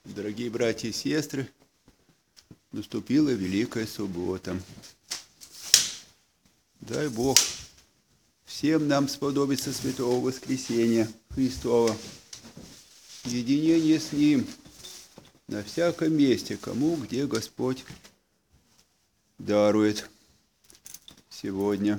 Дорогие братья и сестры, наступила Великая Суббота. Дай Бог всем нам сподобиться Святого Воскресения Христова, единение с Ним на всяком месте, кому где Господь дарует сегодня.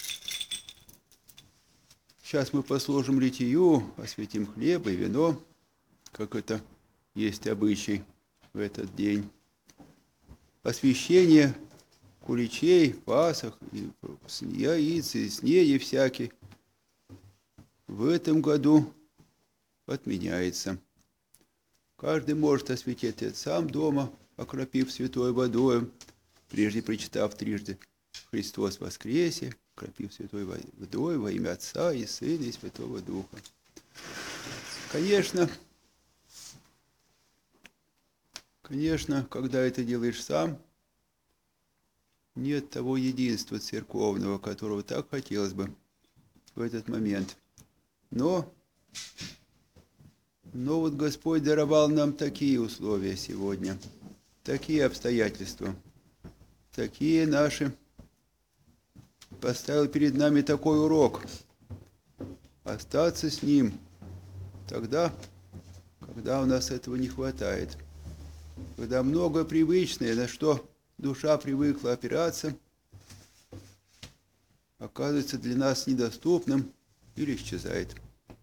Сейчас мы послужим литию, осветим хлеб и вино, как это есть обычай в этот день. Освящение куличей, пасах, яиц и снеди всякие в этом году отменяется. Каждый может осветить это сам дома, окропив святой водой, прежде прочитав трижды «Христос воскресе», окропив святой водой во имя Отца и Сына и Святого Духа. Конечно, когда это делаешь сам, нет того единства церковного, которого так хотелось бы в этот момент. Но вот Господь даровал нам такие условия сегодня, такие обстоятельства, такие наши, поставил перед нами такой урок. Остаться с Ним тогда, когда у нас этого не хватает. Когда много привычное, на что душа привыкла опираться, оказывается для нас недоступным или исчезает.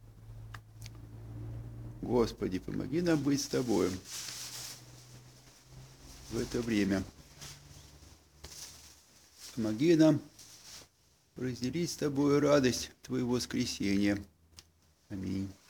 Господи, помоги нам быть с Тобою в это время. Помоги нам разделить с Тобою радость Твоего воскресения. Аминь.